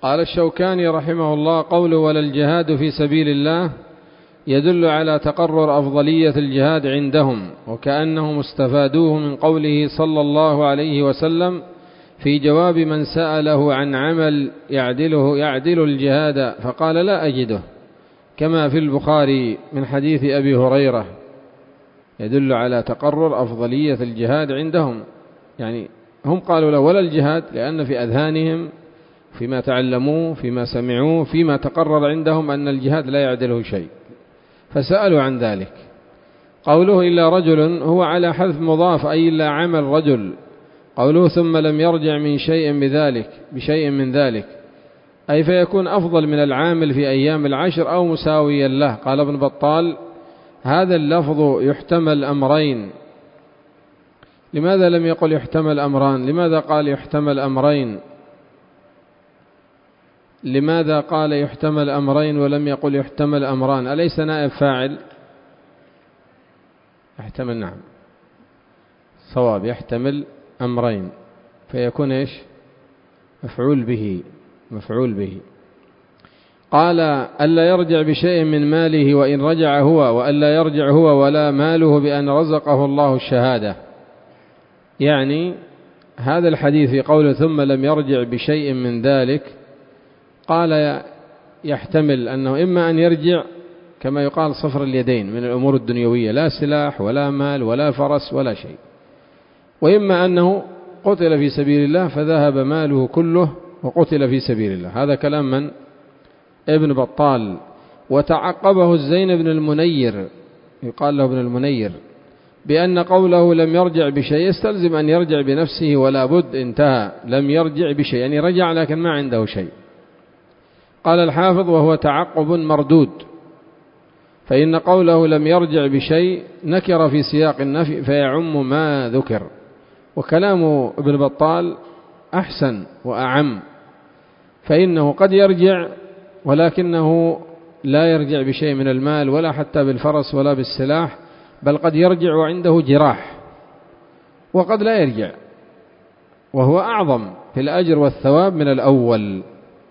قال الشوكاني رحمه الله: قوله ولا الجهاد في سبيل الله يدل على تقرر أفضلية الجهاد عندهم، وكأنهم استفادوه من قوله صلى الله عليه وسلم في جواب من سأله عن عمل يعدل الجهاد فقال لا أجده، كما في البخاري من حديث أبي هريرة. يدل على تقرر أفضلية الجهاد عندهم، يعني هم قالوا له ولا الجهاد لأن في أذهانهم فيما تعلموه فيما سمعوه فيما تقرر عندهم أن الجهاد لا يعدله شيء، فسألوا عن ذلك. قوله إلا رجل هو على حذف مضاف، أي إلا عمل رجل. قوله ثم لم يرجع بشيء من ذلك أي فيكون أفضل من العامل في أيام العشر أو مساويا له. قال ابن بطال: هذا اللفظ يحتمل أمرين. لماذا لم يقل يحتمل أمران؟ لماذا قال يحتمل أمرين؟ لماذا قال يحتمل أمرين ولم يقل يحتمل أمران؟ أليس نائب فاعل؟ يحتمل، نعم صواب، يحتمل أمرين فيكون إيش؟ مفعول به. قال ألا يرجع بشيء من ماله وإن رجع هو، وألا يرجع هو ولا ماله بأن رزقه الله الشهادة. يعني هذا الحديث في قوله ثم لم يرجع بشيء من ذلك، قال يحتمل أنه إما أن يرجع كما يقال صفر اليدين من الأمور الدنيوية، لا سلاح ولا مال ولا فرس ولا شيء، وإما أنه قتل في سبيل الله فذهب ماله كله وقتل في سبيل الله. هذا كلام من؟ ابن بطال. وتعقبه الزين بن المنير، يقال له ابن المنير، بأن قوله لم يرجع بشيء يستلزم أن يرجع بنفسه ولا بد، انتهى. لم يرجع بشيء يعني رجع لكن ما عنده شيء. قال الحافظ: وهو تعقب مردود، فإن قوله لم يرجع بشيء نكر في سياق النفي فيعم ما ذكر. وكلام ابن بطال أحسن وأعم، فإنه قد يرجع ولكنه لا يرجع بشيء من المال ولا حتى بالفرس ولا بالسلاح، بل قد يرجع وعنده جراح، وقد لا يرجع، وهو أعظم في الأجر والثواب من الأول.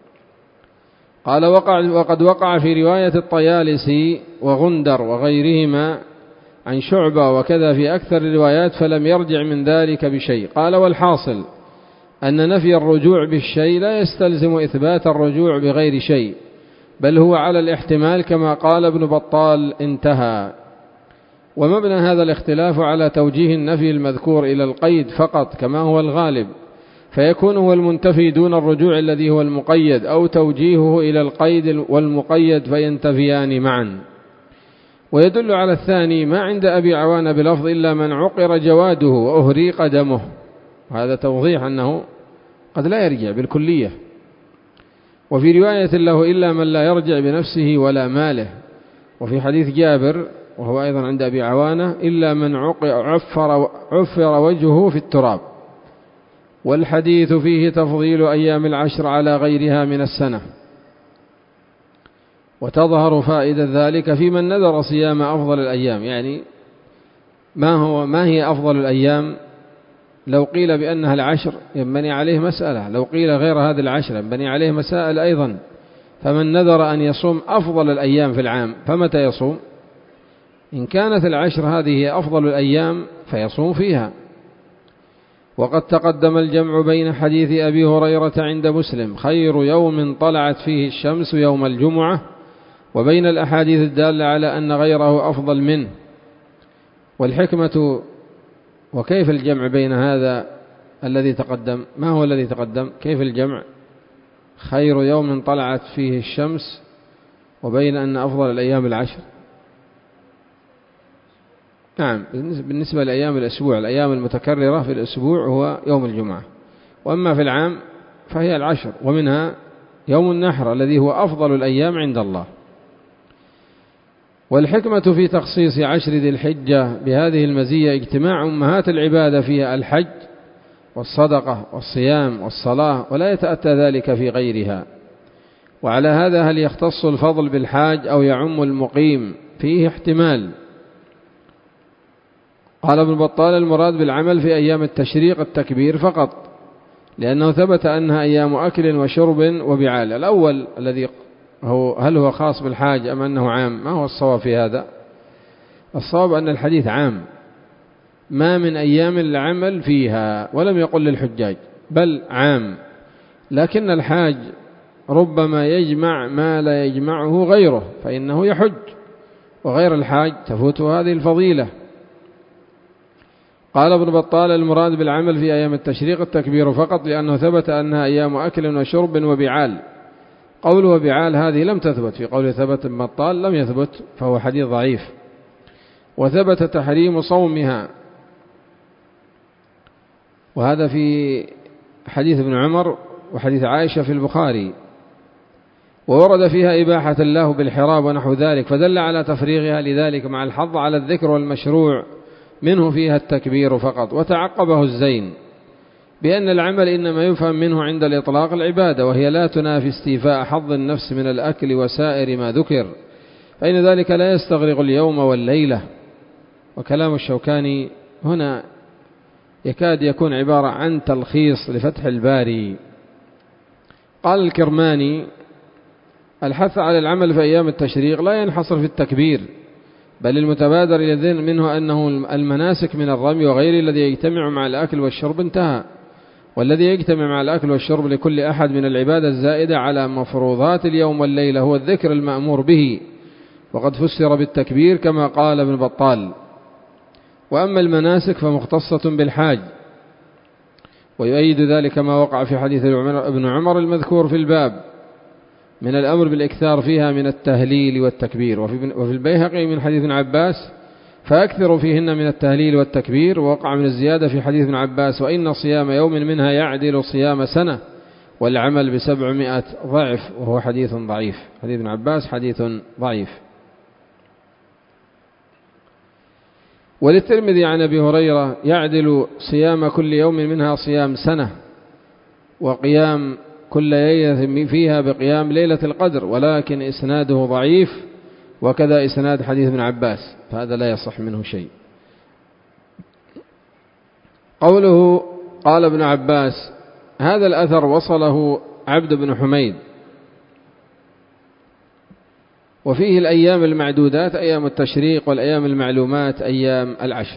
قال: وقد وقع في رواية الطيالسي وغندر وغيرهما عن شعبة وكذا في أكثر الروايات فلم يرجع من ذلك بشيء. قال: والحاصل أن نفي الرجوع بالشيء لا يستلزم إثبات الرجوع بغير شيء، بل هو على الاحتمال كما قال ابن بطال، انتهى. ومبنى هذا الاختلاف على توجيه النفي المذكور إلى القيد فقط كما هو الغالب، فيكون هو المنتفي دون الرجوع الذي هو المقيد، أو توجيهه إلى القيد والمقيد فينتفيان معا. ويدل على الثاني ما عند أبي عوانة بلفظ إلا من عقر جواده وأهريق دمه، وهذا توضيح أنه قد لا يرجع بالكلية. وفي رواية له إلا من لا يرجع بنفسه ولا ماله. وفي حديث جابر وهو أيضا عند أبي عوانة إلا من عفر وجهه في التراب. والحديث فيه تفضيل أيام العشر على غيرها من السنة، وتظهر فائدة ذلك في من نذر صيام أفضل الأيام. يعني ما هي أفضل الأيام؟ لو قيل بأنها العشر ينبني عليه مسألة، لو قيل غير هذه العشر ينبني عليه مسائل أيضا. فمن نذر أن يصوم أفضل الأيام في العام فمتى يصوم؟ إن كانت العشر هذه أفضل الأيام فيصوم فيها. وقد تقدم الجمع بين حديث أبي هريرة عند مسلم خير يوم طلعت فيه الشمس يوم الجمعة، وبين الأحاديث الدالة على أن غيره أفضل منه. والحكمة، وكيف الجمع بين هذا الذي تقدم؟ ما هو الذي تقدم؟ كيف الجمع؟ خير يوم طلعت فيه الشمس وبين أن أفضل الأيام العشر. نعم، بالنسبة لأيام الأسبوع، الأيام المتكررة في الأسبوع هو يوم الجمعة، وأما في العام فهي العشر، ومنها يوم النحر الذي هو أفضل الأيام عند الله. والحكمة في تخصيص عشر ذي الحجة بهذه المزية اجتماع أمهات العبادة فيها الحج والصدقة والصيام والصلاة، ولا يتأتى ذلك في غيرها. وعلى هذا هل يختص الفضل بالحاج أو يعم المقيم؟ فيه احتمال. قال ابن بطال: المراد بالعمل في أيام التشريق التكبير فقط، لأنه ثبت أنها أيام أكل وشرب وبعال. الأول الذي هل هو خاص بالحاج أم أنه عام؟ ما هو الصواب في هذا؟ الصواب أن الحديث عام، ما من أيام العمل فيها، ولم يقل للحجاج بل عام. لكن الحاج ربما يجمع ما لا يجمعه غيره فإنه يحج، وغير الحاج تفوته هذه الفضيلة. قال ابن بطال: المراد بالعمل في أيام التشريق التكبير فقط، لأنه ثبت أنها أيام أكل وشرب وبعال. قوله وبعال هذه لم تثبت، في قوله ثبت ابن بطال لم يثبت، فهو حديث ضعيف. وثبت تحريم صومها، وهذا في حديث ابن عمر وحديث عائشة في البخاري، وورد فيها إباحة الله بالحراب ونحو ذلك، فدل على تفريغها لذلك مع الحظ على الذكر والمشروع منه فيها التكبير فقط. وتعقبه الزين بأن العمل إنما يفهم منه عند الإطلاق العبادة، وهي لا تنافي استيفاء حظ النفس من الأكل وسائر ما ذكر، فإن ذلك لا يستغرق اليوم والليلة. وكلام الشوكاني هنا يكاد يكون عبارة عن تلخيص لفتح الباري. قال الكرماني: الحث على العمل في أيام التشريق لا ينحصر في التكبير، بل المتبادر إلى الذهن منه أنه المناسك من الرمي وغيره الذي يجتمع مع الأكل والشرب انتهى، والذي يجتمع مع الأكل والشرب لكل أحد من العبادة الزائدة على مفروضات اليوم والليلة هو الذكر المأمور به، وقد فسر بالتكبير كما قال ابن بطال. وأما المناسك فمختصة بالحاج، ويؤيد ذلك ما وقع في حديث ابن عمر المذكور في الباب من الأمر بالإكثار فيها من التهليل والتكبير. وفي البيهقي من حديث ابن عباس: فأكثروا فيهن من التهليل والتكبير. ووقع من الزيادة في حديث ابن عباس: وإن صيام يوم منها يعدل صيام سنة، والعمل ب700 ضعف، وهو حديث ضعيف. حديث ابن عباس حديث ضعيف. وللترمذي عن أبي هريرة: يعدل صيام كل يوم منها صيام سنة، وقيام كل ليلة فيها بقيام ليلة القدر، ولكن إسناده ضعيف، وكذا إسناد حديث ابن عباس، فهذا لا يصح منه شيء. قوله قال ابن عباس: هذا الأثر وصله عبد بن حميد، وفيه الأيام المعدودات أيام التشريق، والأيام المعلومات أيام العشر.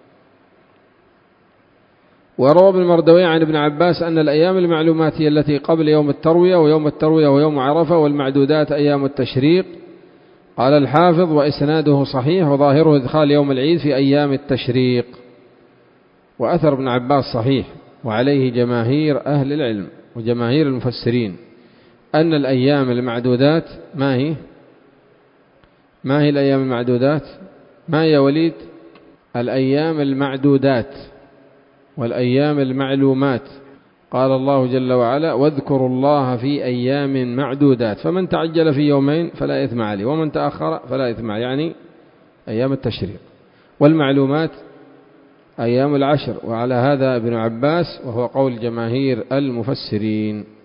وروى ابن مردوي عن ابن عباس أن الأيام المعلومات هي التي قبل يوم التروية ويوم التروية ويوم عرفة، والمعدودات أيام التشريق. قال الحافظ: وإسناده صحيح، وظاهره إدخال يوم العيد في أيام التشريق. وأثر ابن عباس صحيح، وعليه جماهير أهل العلم وجماهير المفسرين، أن الأيام المعدودات ما هي الأيام المعدودات؟ ما هي وليد؟ الأيام المعدودات والأيام المعلومات. قال الله جل وعلا: واذكروا الله في أيام معدودات، فمن تعجل في يومين فلا إثم عليه، ومن تأخر فلا إثم عليه، يعني أيام التشريق. والمعلومات أيام العشر، وعلى هذا ابن عباس، وهو قول جماهير المفسرين.